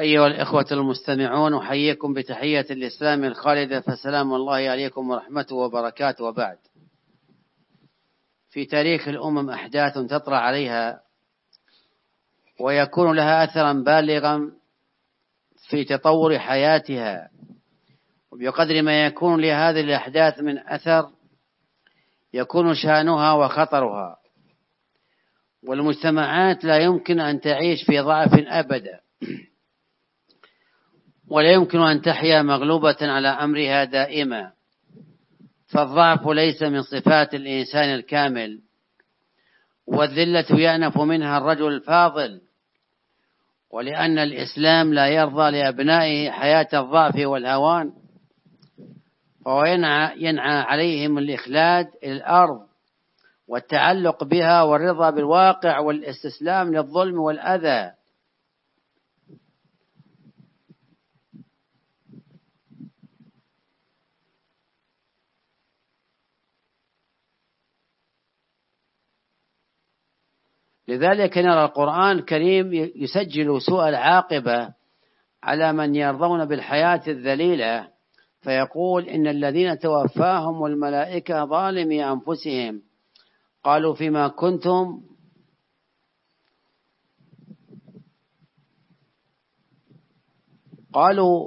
أيها الإخوة المستمعون، أحييكم بتحية الإسلام الخالدة، فسلام الله عليكم ورحمته وبركاته. وبعد، في تاريخ الأمم أحداث تطرأ عليها ويكون لها أثرا بالغا في تطور حياتها، وبقدر ما يكون لهذه الأحداث من أثر يكون شأنها وخطرها. والمجتمعات لا يمكن أن تعيش في ضعف أبدا، ولا يمكن أن تحيا مغلوبة على أمرها دائما، فالضعف ليس من صفات الإنسان الكامل، والذلة يأنف منها الرجل الفاضل. ولأن الإسلام لا يرضى لأبنائه حياة الضعف والهوان، فهو ينعى عليهم الإخلاد إلى الأرض والتعلق بها والرضا بالواقع والاستسلام للظلم والأذى. لذلك نرى القرآن الكريم يسجل سوء العاقبة على من يرضون بالحياة الذليلة، فيقول: إن الذين توفاهم الملائكة ظالمي أنفسهم قالوا فيما كنتم قالوا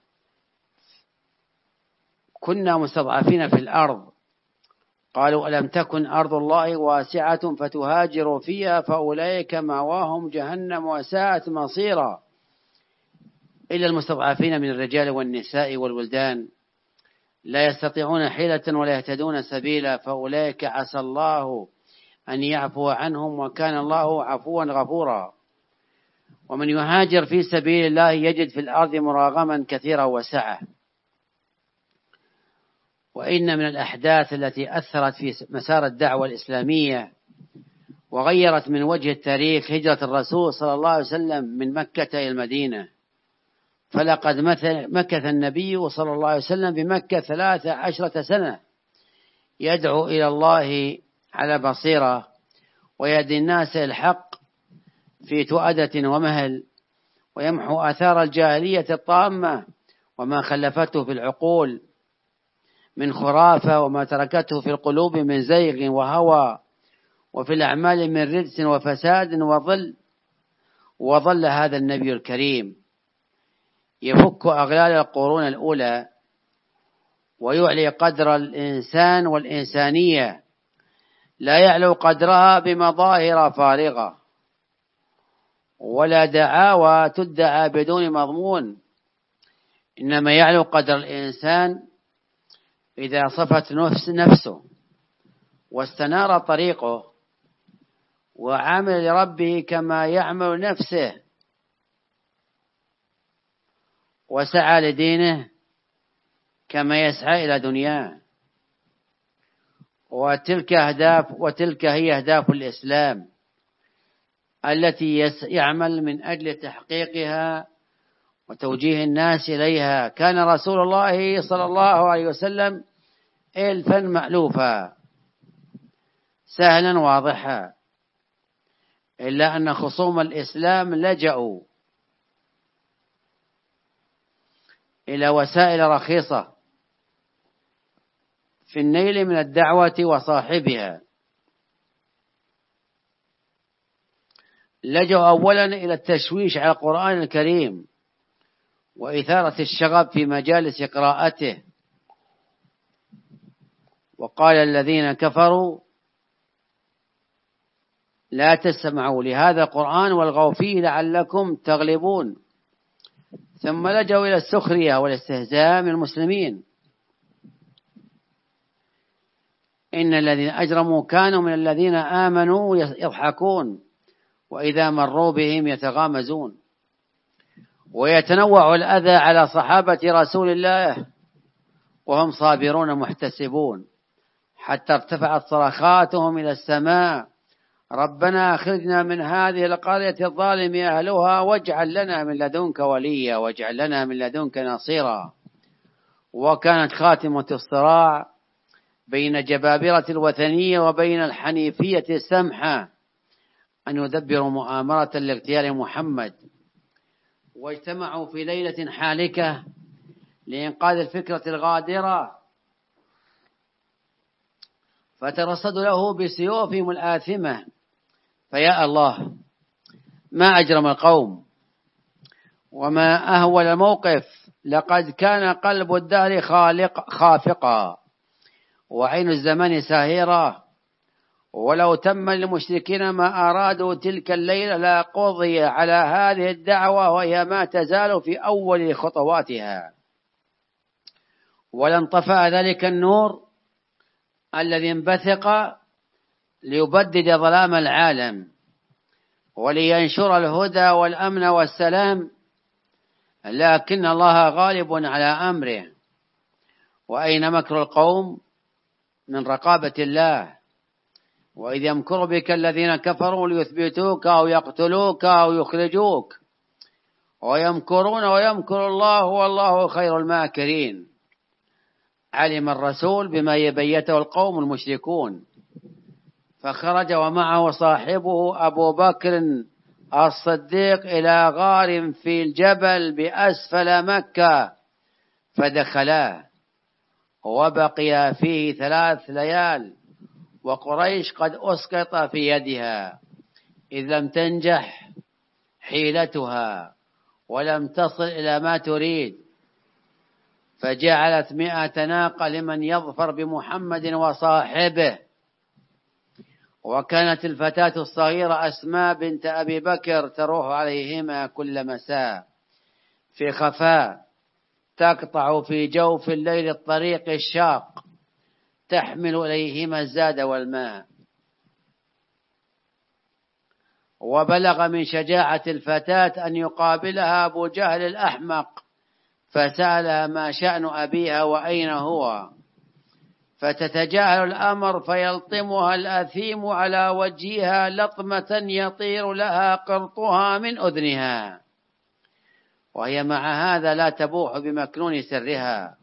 كنا مستضعفين في الأرض، قالوا ألم تكن أرض الله واسعة فتهاجروا فيها فأولئك مأواهم جهنم وساءت مصيرا. إلا المستضعفين من الرجال والنساء والولدان لا يستطيعون حيلة ولا يهتدون سبيلا، فأولئك عسى الله أن يعفو عنهم، وكان الله عفوا غفورا. ومن يهاجر في سبيل الله يجد في الأرض مراغما كثيرا وسعة. وإن من الأحداث التي أثرت في مسار الدعوة الإسلامية وغيرت من وجه التاريخ هجرة الرسول صلى الله عليه وسلم من مكة إلى المدينة، فلقد مكث النبي صلى الله عليه وسلم بمكة 13 سنة يدعو إلى الله على بصيرة، ويهدي الناس الحق في تؤدة ومهل، ويمحو آثار الجاهلية الطامة وما خلفته في العقول من خرافة، وما تركته في القلوب من زيغ وهوى، وفي الأعمال من رجس وفساد وظل هذا النبي الكريم يفك أغلال القرون الأولى ويعلي قدر الإنسان والإنسانية، لا يعلو قدرها بمظاهر فارغة ولا دعاوى تدعى بدون مضمون، إنما يعلو قدر الإنسان إذا صفت نفسه واستنار طريقه وعمل لربه كما يعمل نفسه، وسعى لدينه كما يسعى إلى دنياه. وتلك هي أهداف الإسلام التي يعمل من أجل تحقيقها وتوجيه الناس إليها. كان رسول الله صلى الله عليه وسلم ألفا مألوفا سهلا واضحا، إلا أن خصوم الإسلام لجأوا إلى وسائل رخيصة في النيل من الدعوة وصاحبها. لجأوا أولا إلى التشويش على القرآن الكريم وإثارة الشغب في مجالس قراءته، وقال الذين كفروا لا تسمعوا لهذا القرآن والغوا فيه لعلكم تغلبون. ثم لجأوا إلى السخرية والاستهزاء من المسلمين. إن الذين أجرموا كانوا من الذين آمنوا يضحكون وإذا مروا بهم يتغامزون. ويتنوع الأذى على صحابة رسول الله وهم صابرون محتسبون، حتى ارتفعت صرخاتهم إلى السماء: ربنا أخرجنا من هذه القرية الظالم أهلها واجعل لنا من لدنك وليا واجعل لنا من لدنك نصيرا. وكانت خاتمة الصراع بين جبابرة الوثنية وبين الحنيفية السمحة أن يدبروا مؤامرة لاغتيال محمد، واجتمعوا في ليلة حالكة لإنقاذ الفكرة الغادرة، فترصدوا له بسيوفهم الآثمة. فيا الله، ما أجرم القوم وما أهول الموقف. لقد كان قلب الدهر خافقا وعين الزمان ساهرة، ولو تم للمشركين ما أرادوا تلك الليلة لقضي على هذه الدعوة، وهي ما تزال في أول خطواتها، ولانطفأ ذلك النور الذي انبثق ليبدد ظلام العالم ولينشر الهدى والأمن والسلام. لكن الله غالب على أمره. وأين مكر القوم من رقابة الله؟ وإذ يمكر بك الذين كفروا ليثبتوك أو يقتلوك أو يخرجوك، ويمكرون ويمكر الله والله خير الماكرين. علم الرسول بما يبيته القوم المشركون، فخرج ومعه صاحبه أبو بكر الصديق إلى غار في الجبل بأسفل مكة، فدخلا وبقي فيه 3 ليال، وقريش قد أسقط في يدها، إذ لم تنجح حيلتها ولم تصل إلى ما تريد، فجعلت 100 ناقة لمن يظفر بمحمد وصاحبه. وكانت الفتاة الصغيرة أسماء بنت أبي بكر تروح عليهما كل مساء في خفاء، تقطع في جوف الليل الطريق الشاق، تحمل إليهما الزاد والماء. وبلغ من شجاعة الفتاة أن يقابلها أبو جهل الأحمق، فسألها ما شأن أبيها وأين هو، فتتجاهل الأمر فيلطمها الأثيم على وجهها لطمة يطير لها قرطها من أذنها، وهي مع هذا لا تبوح بمكنون سرها.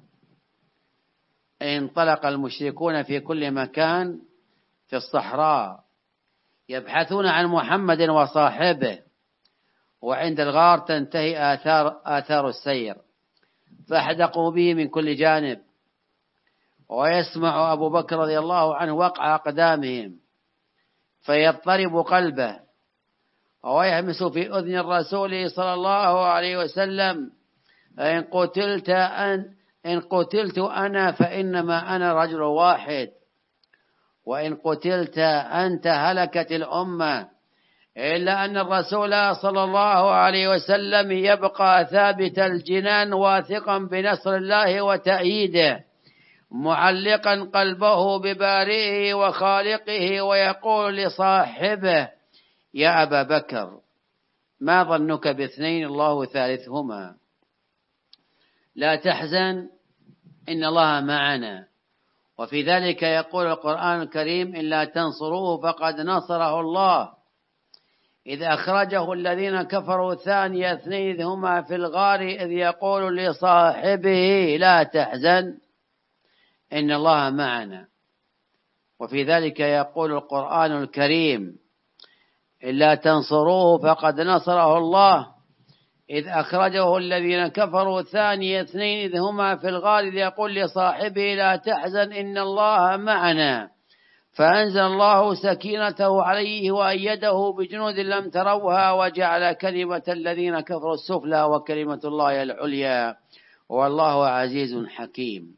انطلق المشركون في كل مكان في الصحراء يبحثون عن محمد وصاحبه، وعند الغار تنتهي آثار السير، فاحدقوا به من كل جانب. ويسمع أبو بكر رضي الله عنه وقع أقدامهم فيضطرب قلبه، ويهمس في أذن الرسول صلى الله عليه وسلم: إن قتلت أنا فإنما أنا رجل واحد، وإن قتلت أنت هلكت الأمة. إلا أن الرسول صلى الله عليه وسلم يبقى ثابت الجنان واثقا بنصر الله وتأييده، معلقا قلبه ببارئه وخالقه، ويقول لصاحبه: يا أبا بكر، ما ظنك باثنين الله ثالثهما، لا تحزن إن الله معنا. وفي ذلك يقول القرآن الكريم: إلا تنصروه فقد نصره الله، إذ أخرجه الذين كفروا ثاني اثنين إذ هما في الغار إذ يقول لصاحبه لا تحزن إن الله معنا. وفي ذلك يقول القرآن الكريم: إلا تنصروه فقد نصره الله، إذ أخرجه الذين كفروا ثاني اثنين إذ هما في الغار إذ يقول لصاحبه لا تحزن إن الله معنا، فأنزل الله سكينته عليه وأيده بجنود لم تروها، وجعل كلمة الذين كفروا السفلى وكلمة الله العليا، والله عزيز حكيم.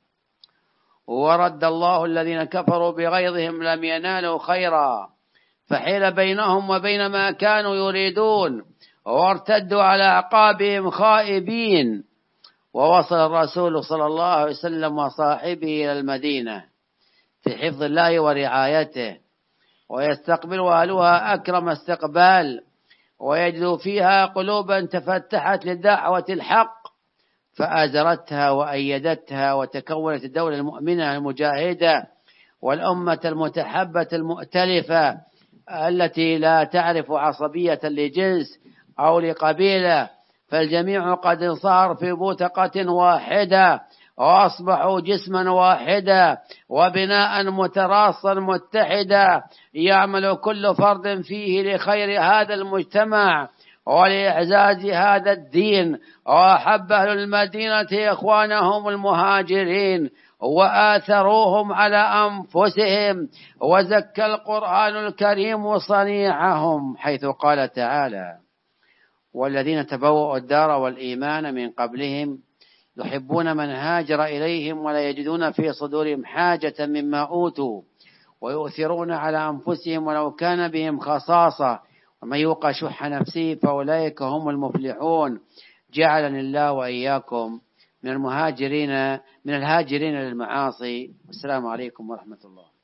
ورد الله الذين كفروا بغيظهم لم ينالوا خيرا، فحيل بينهم وبين ما كانوا يريدون، وارتدوا على أعقابهم خائبين. ووصل الرسول صلى الله عليه وسلم وصاحبه إلى المدينة في حفظ الله ورعايته، ويستقبل أهلها أكرم استقبال، ويجد فيها قلوبا تفتحت لدعوة الحق فآزرتها وأيدتها، وتكونت الدولة المؤمنة المجاهدة والأمة المتحبة المؤتلفة التي لا تعرف عصبية لجنس أو لقبيلة، فالجميع قد انصهر في بوتقة واحدة، وأصبحوا جسما واحدا وبناء متراصا متحدا، يعمل كل فرد فيه لخير هذا المجتمع ولإعزاز هذا الدين، وأحب أهل المدينة إخوانهم المهاجرين وآثروهم على أنفسهم، وزكى القرآن الكريم صنيعهم، حيث قال تعالى: والذين تبوأوا الدار والإيمان من قبلهم يحبون من هاجر إليهم ولا يجدون في صدورهم حاجة مما أوتوا ويؤثرون على أنفسهم ولو كان بهم خصاصة ومن يوق شح نفسه فأولئك هم المفلحون. جعلني الله وإياكم من الهاجرين للمعاصي. والسلام عليكم ورحمة الله.